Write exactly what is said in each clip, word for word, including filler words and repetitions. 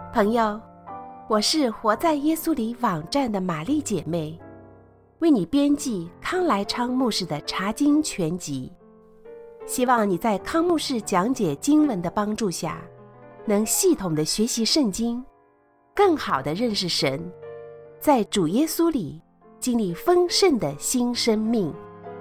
朋友，我是活在耶稣里网站的玛丽姐妹，为你编辑康来昌牧师的查经全集，希望你在康牧师讲解经文的帮助下，能系统的学习圣经，更好的认识神，在主耶稣里经历丰盛的新生命。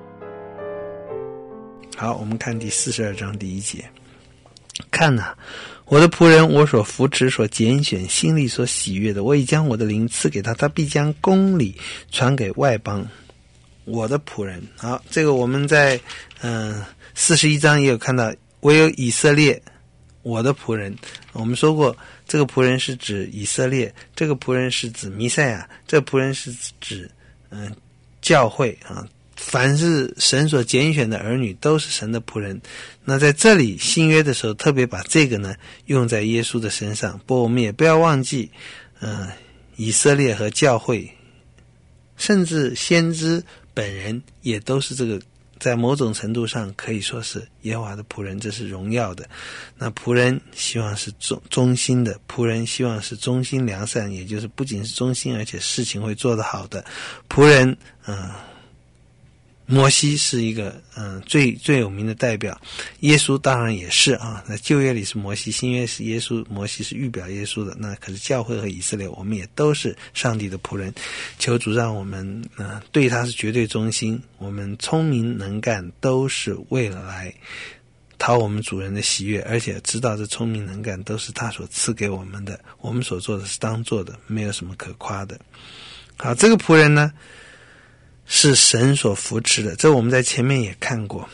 好，我们看第四十二章第一节。看哪、啊，我的仆人，我所扶持、所拣选、心里所喜悦的，我已将我的灵赐给他，他必将公理传给外邦。我的仆人，好，这个我们在嗯四十一章也有看到，唯有以色列，我的仆人。我们说过，这个仆人是指以色列，这个仆人是指弥赛亚，这个仆人是指嗯教会啊。凡是神所拣选的儿女都是神的仆人。那在这里新约的时候特别把这个呢用在耶稣的身上。不过我们也不要忘记呃，以色列和教会甚至先知本人也都是这个，在某种程度上可以说是耶和华的仆人，这是荣耀的。那仆人希望是忠忠心的，仆人希望是忠心良善，也就是不仅是忠心而且事情会做得好的仆人。嗯、呃摩西是一个嗯最最有名的代表，耶稣当然也是啊。那旧约里是摩西，新约是耶稣，摩西是预表耶稣的。那可是教会和以色列，我们也都是上帝的仆人。求主让我们嗯、呃、对他是绝对忠心，我们聪明能干都是为了来讨我们主人的喜悦，而且知道这聪明能干都是他所赐给我们的，我们所做的是当做的，没有什么可夸的。好，这个仆人呢是神所扶持的，这我们在前面也看过。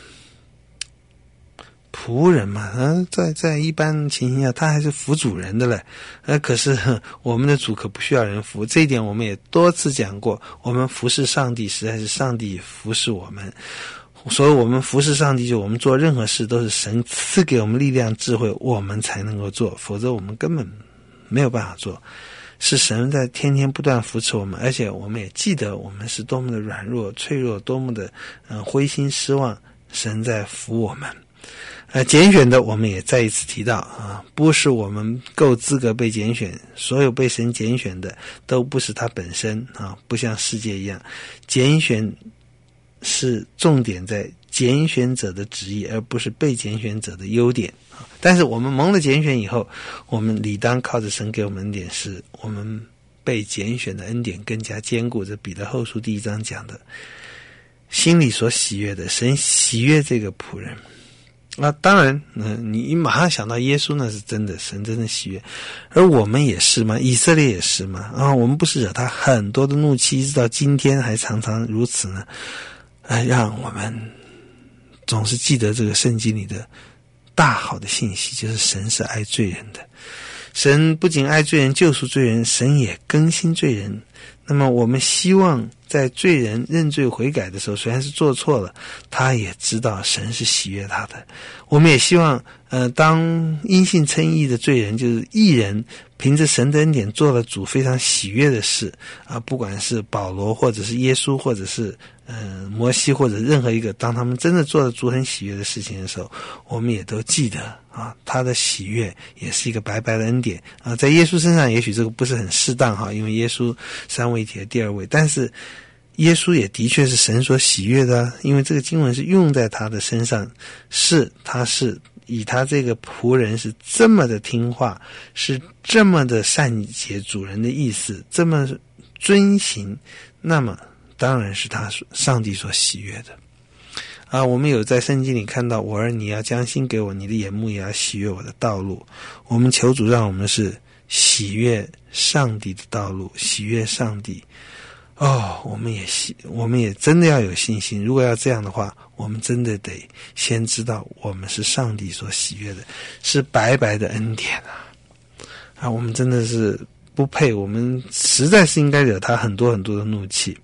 仆人嘛，呃、在在一般情形下他还是服主人的嘞。呃，可是我们的主可不需要人服，这一点我们也多次讲过。我们服侍上帝，实在是上帝服侍我们。所以我们服侍上帝，就我们做任何事都是神赐给我们力量智慧，我们才能够做，否则我们根本没有办法做。是神在天天不断扶持我们，而且我们也记得我们是多么的软弱脆弱，多么的嗯、呃、灰心失望，神在扶我们。呃拣选的我们也再一次提到啊，不是我们够资格被拣选，所有被神拣选的都不是他本身啊，不像世界一样，拣选是重点在拣选者的旨意，而不是被拣选者的优点。但是我们蒙了拣选以后，我们理当靠着神给我们恩典，是我们被拣选的恩典更加坚固。这彼得后书第一章讲的，心里所喜悦的，神喜悦这个仆人。啊，当然，嗯、呃，你马上想到耶稣，那是真的，神真的喜悦。而我们也是嘛，以色列也是嘛。啊，我们不是惹他很多的怒气，一直到今天还常常如此呢。啊，让我们总是记得这个圣经里的大好的信息，就是神是爱罪人的。神不仅爱罪人，救赎罪人，神也更新罪人。那么我们希望在罪人认罪悔改的时候，虽然是做错了，他也知道神是喜悦他的。我们也希望呃，当因信称义的罪人，就是义人，凭着神的恩典做了主非常喜悦的事啊，不管是保罗或者是耶稣或者是呃摩西或者任何一个，当他们真的做了主很喜悦的事情的时候，我们也都记得啊，他的喜悦也是一个白白的恩典啊。在耶稣身上也许这个不是很适当哈，因为耶稣三位一体的第二位，但是耶稣也的确是神所喜悦的，因为这个经文是用在他的身上，是他是以他这个仆人是这么的听话，是这么的善解主人的意思，这么遵行，那么当然是他上帝所喜悦的啊。我们有在圣经里看到，我儿你要将心给我，你的眼目也要喜悦我的道路。我们求主让我们是喜悦上帝的道路，喜悦上帝。哦，我们也喜，我们也真的要有信心。如果要这样的话，我们真的得先知道我们是上帝所喜悦的，是白白的恩典啊！啊，我们真的是不配，我们实在是应该惹他很多很多的怒气。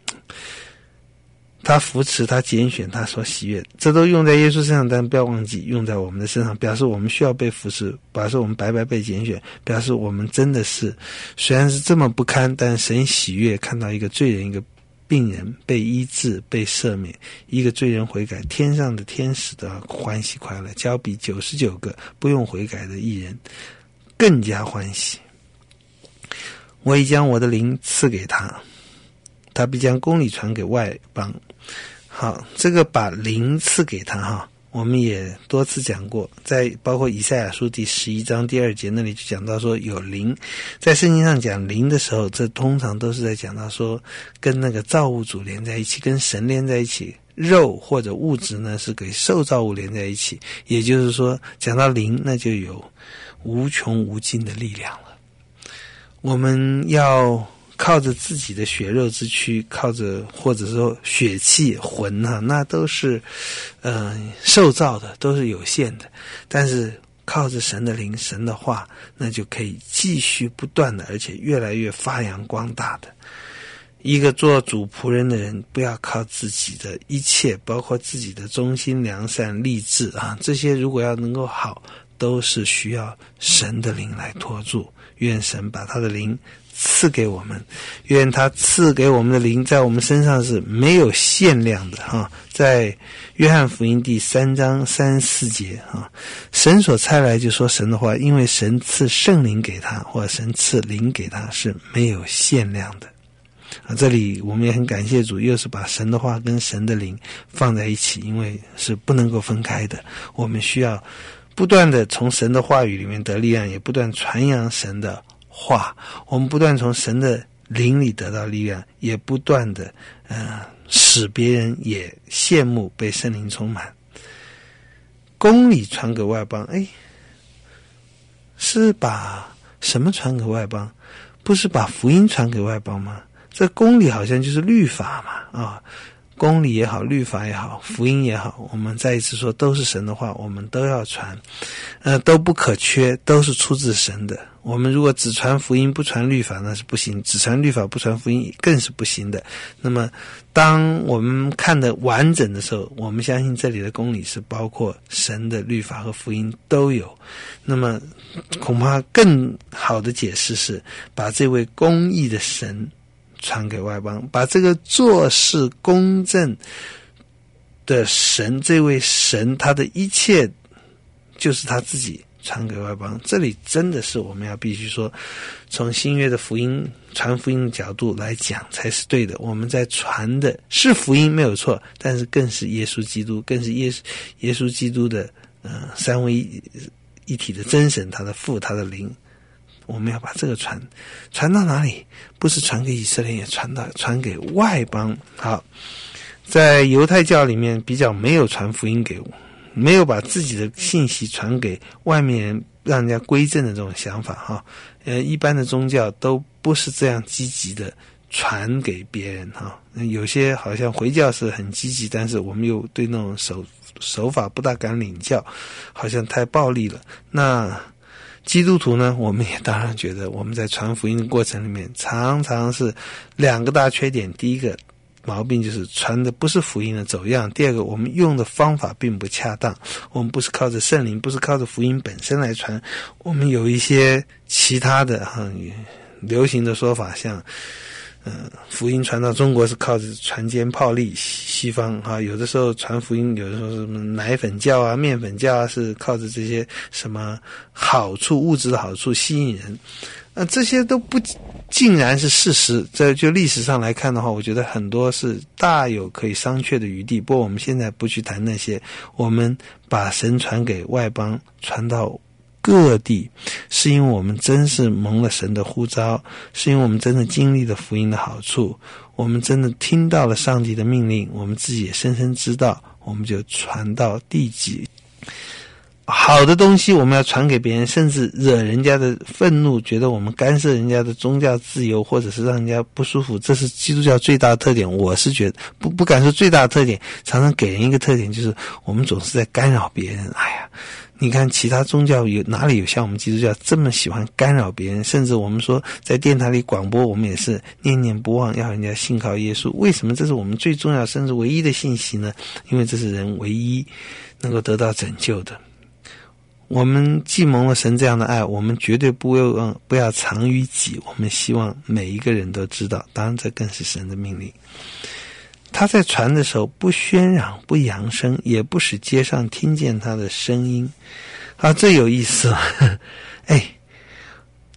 他扶持，他拣选，他所喜悦，这都用在耶稣身上，但不要忘记用在我们的身上，表示我们需要被扶持，表示我们白白被拣选，表示我们真的是虽然是这么不堪，但神喜悦看到一个罪人，一个病人被医治被赦免，一个罪人悔改，天上的天使都要欢喜快乐，交比九十九个不用悔改的义人更加欢喜。 我已将我的灵赐给他，他必将公理传给外邦。好，这个把灵赐给他哈，我们也多次讲过，在包括以赛亚书第十一章第二节那里就讲到说有灵。在圣经上讲灵的时候，这通常都是在讲到说跟那个造物主连在一起，跟神连在一起。肉或者物质呢是给受造物连在一起，也就是说讲到灵那就有无穷无尽的力量了。我们要靠着自己的血肉之躯，靠着或者说血气魂啊，那都是呃受造的，都是有限的。但是靠着神的灵，神的话，那就可以继续不断的，而且越来越发扬光大的。一个做主仆人的人，不要靠自己的一切，包括自己的忠心良善励志啊，这些如果要能够好，都是需要神的灵来托住。愿神把他的灵赐给我们，愿他赐给我们的灵在我们身上是没有限量的哈。在约翰福音第三章三四节啊，神所差来就说神的话，因为神赐圣灵给他，或者神赐灵给他是没有限量的啊。这里我们也很感谢主，又是把神的话跟神的灵放在一起，因为是不能够分开的。我们需要不断的从神的话语里面得力量，也不断传扬神的话，我们不断从神的灵里得到力量，也不断的呃使别人也羡慕被圣灵充满。公理传给外邦，哎，是把什么传给外邦？不是把福音传给外邦吗？这公理好像就是律法嘛啊。公理也好，律法也好，福音也好，我们再一次说都是神的话，我们都要传，呃，都不可缺，都是出自神的。我们如果只传福音不传律法那是不行，只传律法不传福音更是不行的。那么当我们看得完整的时候，我们相信这里的公理是包括神的律法和福音都有。那么恐怕更好的解释是把这位公义的神传给外邦，把这个做事公正的神，这位神他的一切就是他自己传给外邦。这里真的是我们要必须说，从新约的福音传福音的角度来讲才是对的。我们在传的是福音没有错，但是更是耶稣基督，更是耶稣耶稣基督的呃三位一一体的真神，他的父，他的灵。我们要把这个传传到哪里？不是传给以色列，也传到传给外邦。好，在犹太教里面比较没有传福音给我，没有把自己的信息传给外面人，让人家归正的这种想法哈。呃，一般的宗教都不是这样积极的传给别人哈。有些好像回教是很积极，但是我们又对那种手手法不大敢领教，好像太暴力了。那基督徒呢，我们也当然觉得我们在传福音的过程里面常常是两个大缺点。第一个毛病就是传的不是福音的走样，第二个我们用的方法并不恰当，我们不是靠着圣灵，不是靠着福音本身来传，我们有一些其他的哈流行的说法，像呃，福音传到中国是靠着船坚炮利，西方啊，有的时候传福音，有的时候什么奶粉教啊、面粉教啊，是靠着这些什么好处、物质的好处吸引人，呃，这些都不尽然是事实。这就历史上来看的话，我觉得很多是大有可以商榷的余地。不过我们现在不去谈那些，我们把神传给外邦，传到各地，是因为我们真是蒙了神的呼召，是因为我们真的经历了福音的好处，我们真的听到了上帝的命令，我们自己也深深知道，我们就传到地极。好的东西我们要传给别人，甚至惹人家的愤怒，觉得我们干涉人家的宗教自由，或者是让人家不舒服，这是基督教最大的特点。我是觉得不不敢说最大的特点，常常给人一个特点，就是我们总是在干扰别人。哎呀，你看其他宗教有哪里有像我们基督教这么喜欢干扰别人？甚至我们说在电台里广播，我们也是念念不忘要人家信靠耶稣。为什么这是我们最重要甚至唯一的信息呢？因为这是人唯一能够得到拯救的。我们既蒙了神这样的爱，我们绝对不要不要藏于己，我们希望每一个人都知道，当然这更是神的命令。他在传的时候不喧嚷，不扬声，也不使街上听见他的声音。啊，这有意思了。哎，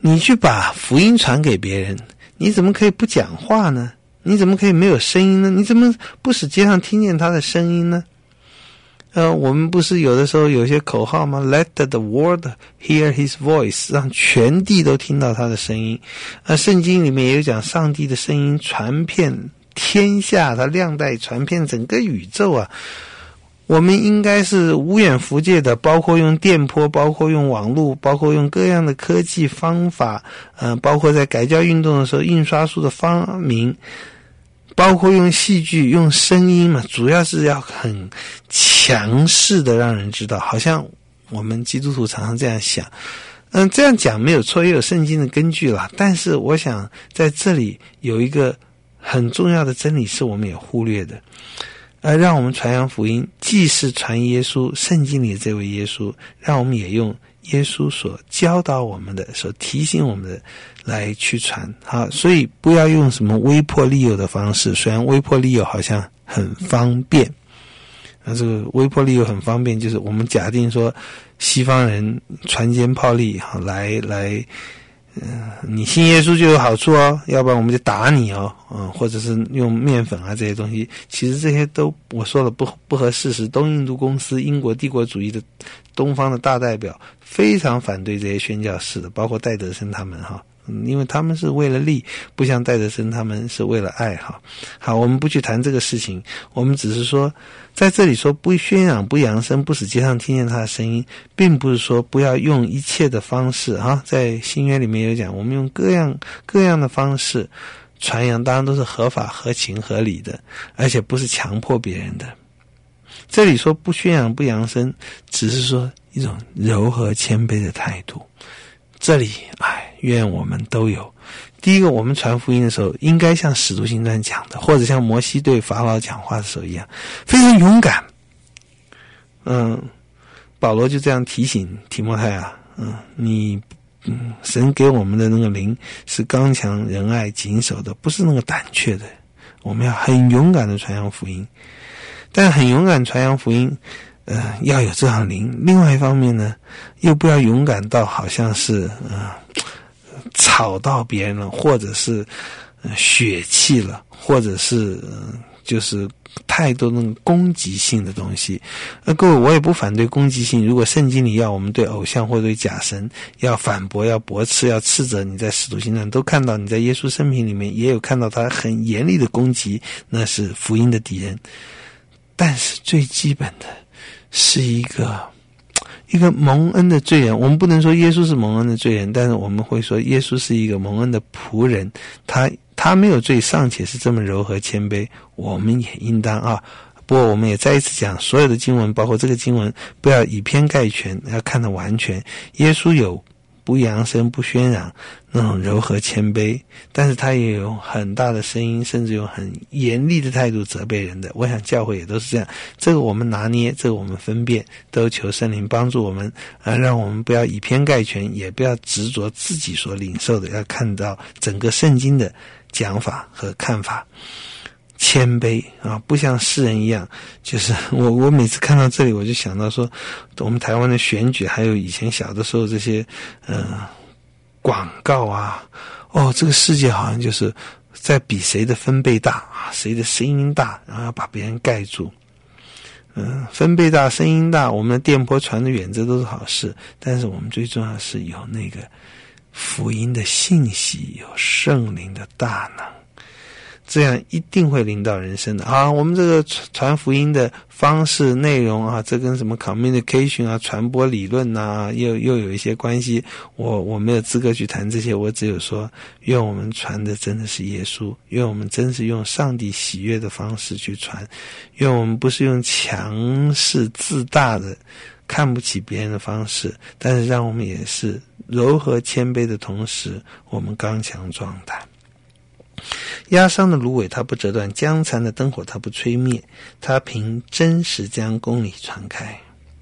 你去把福音传给别人，你怎么可以不讲话呢？你怎么可以没有声音呢？你怎么不使街上听见他的声音呢？呃，我们不是有的时候有些口号吗？ Let the world hear his voice， 让全地都听到他的声音。呃，圣经里面也有讲上帝的声音传遍天下，他亮带传遍整个宇宙啊。我们应该是无远弗届的，包括用电波，包括用网络，包括用各样的科技方法，呃，包括在改教运动的时候印刷术的发明，包括用戏剧用声音嘛，主要是要很强势的让人知道，好像我们基督徒常常这样想。嗯，这样讲没有错，也有圣经的根据啦。但是我想在这里有一个很重要的真理是我们也忽略的，而让我们传扬福音，既是传耶稣，圣经里的这位耶稣，让我们也用耶稣所教导我们的，所提醒我们的来去传。好，所以不要用什么威迫利诱的方式，虽然威迫利诱好像很方便，那这个威迫利诱很方便，就是我们假定说西方人船坚炮利，好来来嗯，你信耶稣就有好处哦，要不然我们就打你哦，嗯，或者是用面粉啊这些东西，其实这些都我说了不不合事实。东印度公司英国帝国主义的东方的大代表非常反对这些宣教士的，包括戴德生他们哈，嗯，因为他们是为了利，不像戴德生他们是为了爱哈。好，我们不去谈这个事情，我们只是说在这里说不宣扬不扬声，不使街上听见他的声音，并不是说不要用一切的方式啊，在新约里面有讲，我们用各样各样的方式传扬，当然都是合法合情合理的，而且不是强迫别人的。这里说不宣扬不扬声，只是说一种柔和谦卑的态度。这里哎，愿我们都有。第一个，我们传福音的时候应该像使徒行传讲的，或者像摩西对法老讲话的时候一样，非常勇敢。嗯，保罗就这样提醒提摩太啊，嗯，你嗯，神给我们的那个灵是刚强仁爱谨守的，不是那个胆怯的。我们要很勇敢的传扬福音，但很勇敢传扬福音呃，要有这样灵。另外一方面呢，又不要勇敢到好像是呃吵到别人了，或者是、呃、血气了，或者是、呃、就是太多那种攻击性的东西。呃，各位，我也不反对攻击性。如果圣经里要我们对偶像或对假神要反驳、要驳斥、要斥责，你在使徒行传都看到，你在耶稣生平里面也有看到他很严厉的攻击，那是福音的敌人。但是最基本的是一个一个蒙恩的罪人。我们不能说耶稣是蒙恩的罪人，但是我们会说耶稣是一个蒙恩的仆人，他他没有罪，尚且是这么柔和谦卑，我们也应当啊。不过我们也再一次讲，所有的经文包括这个经文不要以偏概全，要看得完全。耶稣有不扬声不喧嚷那种柔和谦卑，但是他也有很大的声音，甚至有很严厉的态度责备人的。我想教会也都是这样，这个我们拿捏，这个我们分辨，都求圣灵帮助我们啊，让我们不要以偏概全，也不要执着自己所领受的，要看到整个圣经的讲法和看法。谦卑啊，不像世人一样，就是我我每次看到这里，我就想到说，我们台湾的选举，还有以前小的时候这些呃广告啊，哦，这个世界好像就是在比谁的分贝大啊，谁的声音大，然后要把别人盖住。嗯、呃，分贝大，声音大，我们的电波传得远，这都是好事。但是我们最重要的是有那个福音的信息，有圣灵的大能。这样一定会领导人生的啊！我们这个传福音的方式、内容啊，这跟什么 communication 啊、传播理论啊，又又有一些关系。我我没有资格去谈这些，我只有说，愿我们传的真的是耶稣，愿我们真是用上帝喜悦的方式去传，愿我们不是用强势自大的、看不起别人的方式，但是让我们也是柔和谦卑的同时，我们刚强壮胆。压伤的芦苇它不折断，将残的灯火它不吹灭，它凭真实将公理传开。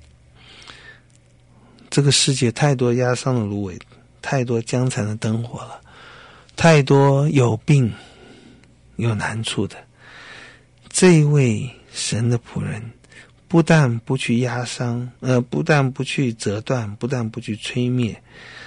这个世界太多压伤的芦苇，太多将残的灯火了，太多有病有难处的。这一位神的仆人不但不去压伤，呃，不但不去折断，不但不去吹灭，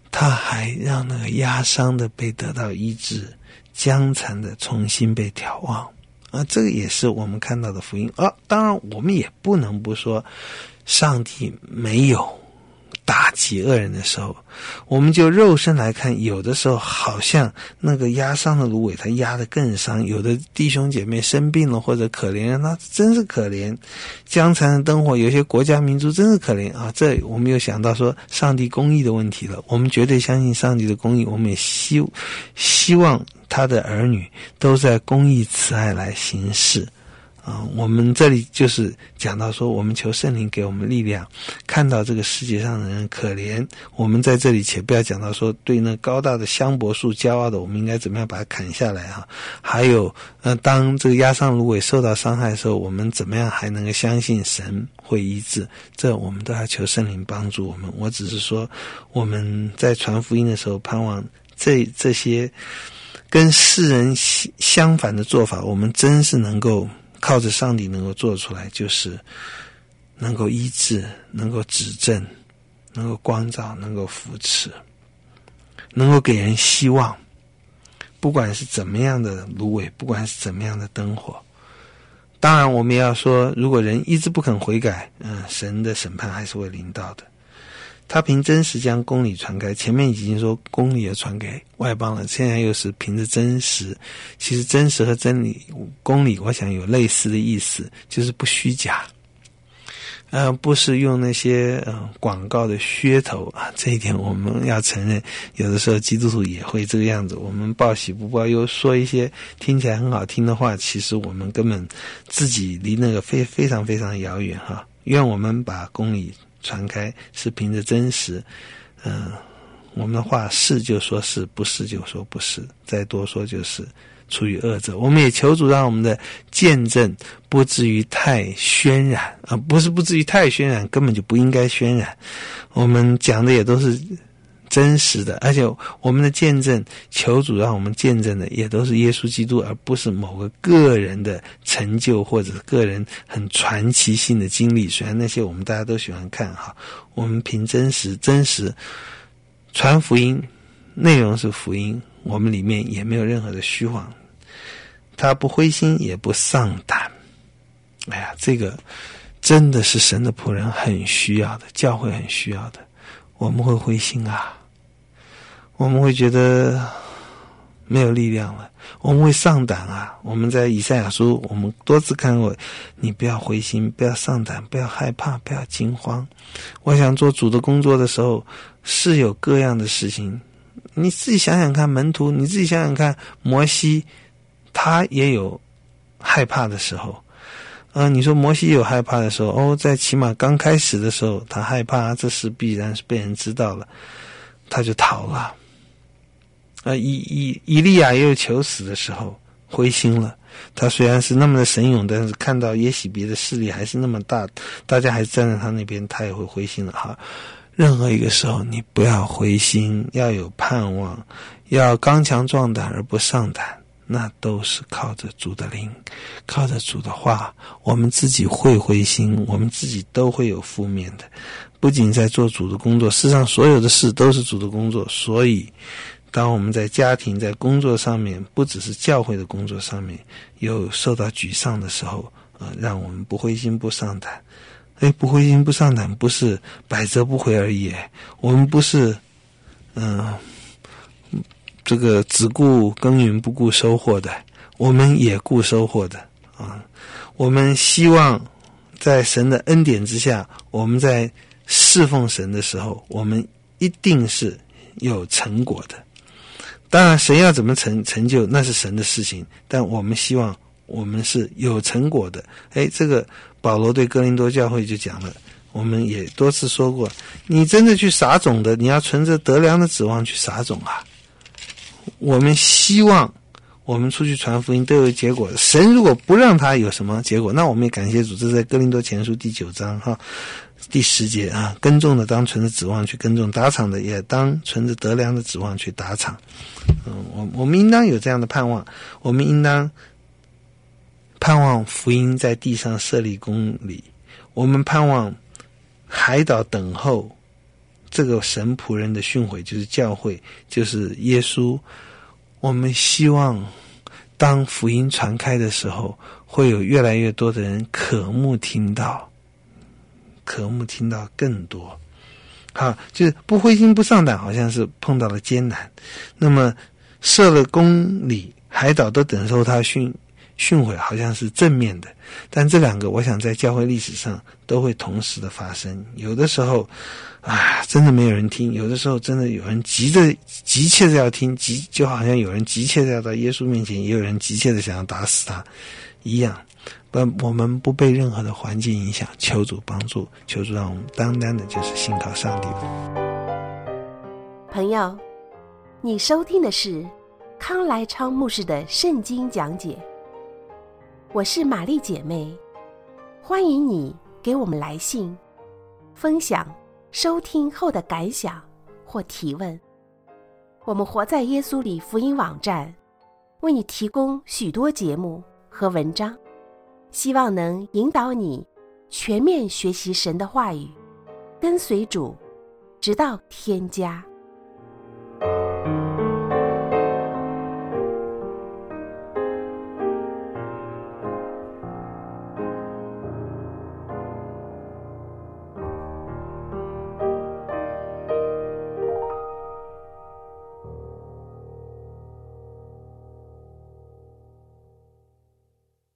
他还让那个压伤的被得到医治，僵残的重新被眺望啊，这个也是我们看到的福音啊。当然我们也不能不说上帝没有打击恶人的时候，我们就肉身来看，有的时候好像那个压伤的芦苇他压得更伤，有的弟兄姐妹生病了或者可怜人，他真是可怜，江残的灯火，有些国家民族真是可怜啊。这我们又想到说上帝公义的问题了，我们绝对相信上帝的公义，我们也希希望他的儿女都在公义慈爱来行事啊，我们这里就是讲到说，我们求圣灵给我们力量，看到这个世界上的人可怜。我们在这里且不要讲到说，对那高大的香柏树骄傲的，我们应该怎么样把它砍下来啊？还有，呃，当这个压伤芦苇受到伤害的时候，我们怎么样还能够相信神会医治？这我们都要求圣灵帮助我们。我只是说，我们在传福音的时候，盼望这这些跟世人相反的做法，我们真是能够靠着上帝能够做出来，就是能够医治，能够指正，能够光照，能够扶持，能够给人希望。不管是怎么样的芦苇，不管是怎么样的灯火，当然我们也要说，如果人一直不肯悔改，嗯，神的审判还是会临到的。他凭真实将公理传开，前面已经说公理也传给外邦了，现在又是凭着真实。其实真实和真理、公理我想有类似的意思，就是不虚假，呃，不是用那些呃广告的噱头啊，这一点我们要承认，有的时候基督徒也会这个样子，我们报喜不报忧，说一些听起来很好听的话，其实我们根本自己离那个非非常非常遥远哈。愿我们把公理传开，是凭着真实，嗯、呃，我们的话是就说是，不是就说不是，再多说就是出于恶者。我们也求主让我们的见证不至于太渲染啊、呃，不是不至于太渲染，根本就不应该渲染。我们讲的也都是真实的，而且我们的见证，求主让我们见证的也都是耶稣基督，而不是某个个人的成就或者个人很传奇性的经历。虽然那些我们大家都喜欢看哈，我们凭真实真实传福音，内容是福音，我们里面也没有任何的虚妄，他不灰心也不丧胆。哎呀，这个真的是神的仆人很需要的，教会很需要的。我们会灰心啊，我们会觉得没有力量了，我们会丧胆啊。我们在以赛亚书我们多次看过，你不要灰心，不要丧胆，不要害怕，不要惊慌。我想做主的工作的时候，是有各样的事情，你自己想想看，门徒你自己想想看，摩西他也有害怕的时候。呃，你说摩西有害怕的时候，哦，在起码刚开始的时候，他害怕这事必然是被人知道了，他就逃了。呃，以以以利亚也有求死的时候，灰心了。他虽然是那么的神勇，但是看到耶洗别的势力还是那么大，大家还是站在他那边，他也会灰心了哈。任何一个时候，你不要灰心，要有盼望，要刚强壮胆而不丧胆。那都是靠着主的灵，靠着主的话，我们自己会灰心，我们自己都会有负面的。不仅在做主的工作，事实上所有的事都是主的工作。所以当我们在家庭在工作上面，不只是教会的工作上面有受到沮丧的时候，呃，让我们不灰心不丧胆。诶，不灰心不丧胆不是百折不回而已，我们不是嗯、呃这个只顾耕耘不顾收获的，我们也顾收获的啊！我们希望在神的恩典之下，我们在侍奉神的时候，我们一定是有成果的。当然神要怎么成成就，那是神的事情，但我们希望我们是有成果的。诶，这个保罗对哥林多教会就讲了，我们也多次说过，你真的去撒种的，你要存着得粮的指望去撒种啊。我们希望我们出去传福音都有结果，神如果不让他有什么结果，那我们也感谢主。这是在哥林多前书第九章哈第十节啊，耕种的当存着指望去耕种，打场的也当存着得粮的指望去打场。嗯，我我们应当有这样的盼望，我们应当盼望福音在地上设立公理，我们盼望海岛等候这个神仆人的训诲，就是教会，就是耶稣。我们希望当福音传开的时候，会有越来越多的人渴慕听到，渴慕听到更多。好，就是不灰心不丧胆，好像是碰到了艰难。那么设了公理，海岛都等候他训训诲，好像是正面的。但这两个我想在教会历史上都会同时的发生。有的时候啊，真的没有人听，有的时候真的有人急着急切的要听，急就好像有人急切的要到耶稣面前，也有人急切的想要打死他一样。不，我们不被任何的环境影响，求主帮助，求主让我们单单的就是信靠上帝。 朋友，你收听的是康来昌牧师的圣经讲解。我是玛丽姐妹，欢迎你给我们来信，分享收听后的感想或提问。我们活在耶稣里福音网站为你提供许多节目和文章，希望能引导你全面学习神的话语，跟随主，直到天家。